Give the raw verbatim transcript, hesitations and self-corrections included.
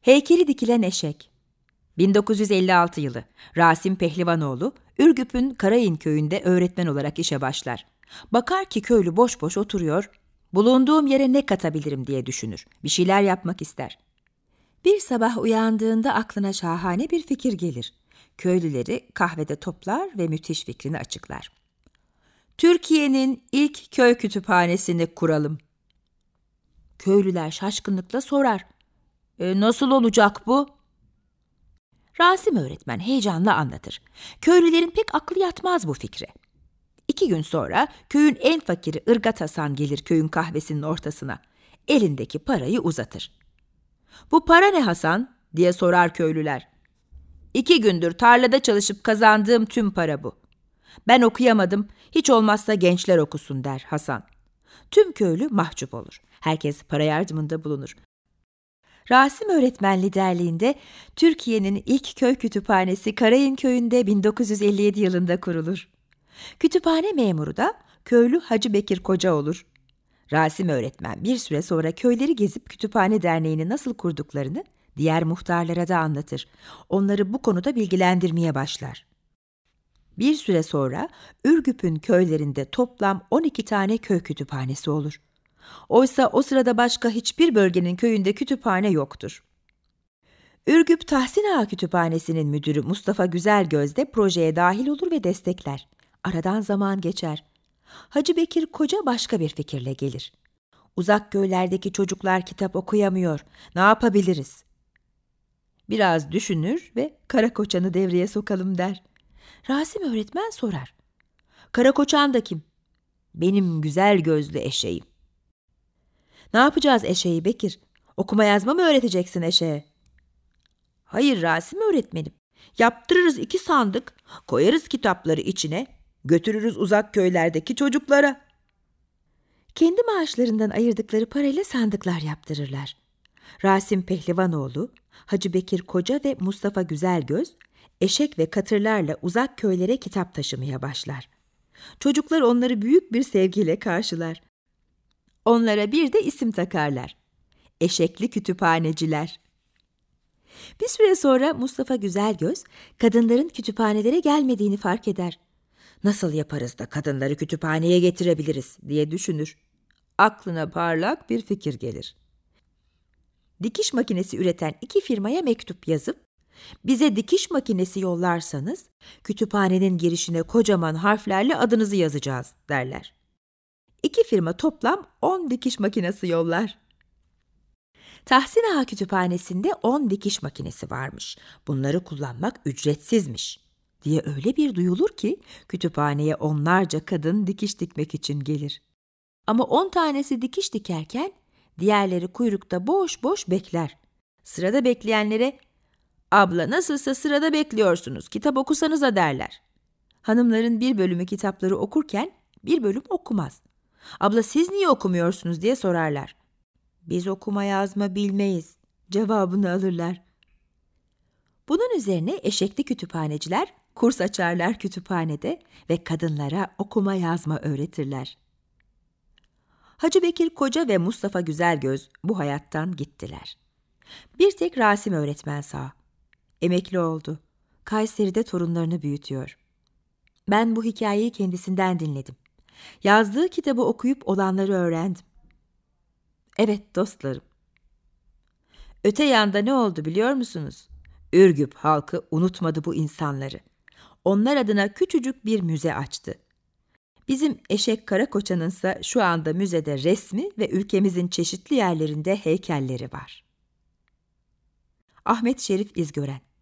Heykeli dikilen eşek. bin dokuz yüz elli altı yılı. Rasim Pehlivanoğlu, Ürgüp'ün Karayın köyünde öğretmen olarak işe başlar. Bakar ki köylü boş boş oturuyor, bulunduğum yere ne katabilirim diye düşünür. Bir şeyler yapmak ister. Bir sabah uyandığında aklına şahane bir fikir gelir. Köylüleri kahvede toplar ve müthiş fikrini açıklar. Türkiye'nin ilk köy kütüphanesini kuralım. Köylüler şaşkınlıkla sorar. E, nasıl olacak bu? Rasim öğretmen heyecanla anlatır. Köylülerin pek aklı yatmaz bu fikre. İki gün sonra köyün en fakiri Irgat Hasan gelir köyün kahvesinin ortasına. Elindeki parayı uzatır. Bu para ne Hasan? Diye sorar köylüler. İki gündür tarlada çalışıp kazandığım tüm para bu. Ben okuyamadım, hiç olmazsa gençler okusun der Hasan. Tüm köylü mahcup olur. Herkes para yardımında bulunur. Rasim öğretmen liderliğinde Türkiye'nin ilk köy kütüphanesi Karayın köyünde bin dokuz yüz elli yedi yılında kurulur. Kütüphane memuru da köylü Hacı Bekir Koca olur. Rasim öğretmen bir süre sonra köyleri gezip Kütüphane Derneği'ni nasıl kurduklarını diğer muhtarlara da anlatır. Onları bu konuda bilgilendirmeye başlar. Bir süre sonra Ürgüp'ün köylerinde toplam on iki tane köy kütüphanesi olur. Oysa o sırada başka hiçbir bölgenin köyünde kütüphane yoktur. Ürgüp Tahsin Ağa Kütüphanesi'nin müdürü Mustafa Güzelgöz de projeye dahil olur ve destekler. Aradan zaman geçer. Hacı Bekir Koca başka bir fikirle gelir. Uzak köylerdeki çocuklar kitap okuyamıyor. Ne yapabiliriz? Biraz düşünür ve Karakoçan'ı devreye sokalım der. Rasim öğretmen sorar. Karakoçan da kim? Benim güzel gözlü eşeğim. Ne yapacağız eşeği Bekir? Okuma yazma mı öğreteceksin eşeğe? Hayır Rasim öğretmenim. Yaptırırız iki sandık, koyarız kitapları içine, götürürüz uzak köylerdeki çocuklara. Kendi maaşlarından ayırdıkları parayla sandıklar yaptırırlar. Rasim Pehlivanoğlu, Hacı Bekir Koca ve Mustafa Güzelgöz, eşek ve katırlarla uzak köylere kitap taşımaya başlar. Çocuklar onları büyük bir sevgiyle karşılar. Onlara bir de isim takarlar. Eşekli kütüphaneciler. Bir süre sonra Mustafa Güzelgöz, kadınların kütüphanelere gelmediğini fark eder. Nasıl yaparız da kadınları kütüphaneye getirebiliriz diye düşünür. Aklına parlak bir fikir gelir. Dikiş makinesi üreten iki firmaya mektup yazıp, bize dikiş makinesi yollarsanız, kütüphanenin girişine kocaman harflerle adınızı yazacağız derler. İki firma toplam on dikiş makinesi yollar. Tahsin Ağa Kütüphanesi'nde on dikiş makinesi varmış. Bunları kullanmak ücretsizmiş diye öyle bir duyulur ki kütüphaneye onlarca kadın dikiş dikmek için gelir. Ama on tanesi dikiş dikerken diğerleri kuyrukta boş boş bekler. Sırada bekleyenlere "Abla nasılsa sırada bekliyorsunuz, kitap okusanıza" derler. Hanımların bir bölümü kitapları okurken bir bölüm okumaz. "Abla siz niye okumuyorsunuz?" diye sorarlar. "Biz okuma yazma bilmeyiz" cevabını alırlar. Bunun üzerine eşekli kütüphaneciler kurs açarlar kütüphanede ve kadınlara okuma yazma öğretirler. Hacı Bekir Koca ve Mustafa Güzelgöz bu hayattan gittiler. Bir tek Rasim öğretmen sağ. Emekli oldu. Kayseri'de torunlarını büyütüyor. Ben bu hikayeyi kendisinden dinledim. Yazdığı kitabı okuyup olanları öğrendim. Evet dostlarım. Öte yanda ne oldu biliyor musunuz? Ürgüp halkı unutmadı bu insanları. Onlar adına küçücük bir müze açtı. Bizim Eşek Karakoçan'ınsa şu anda müzede resmi ve ülkemizin çeşitli yerlerinde heykelleri var. Ahmet Şerif İzgören.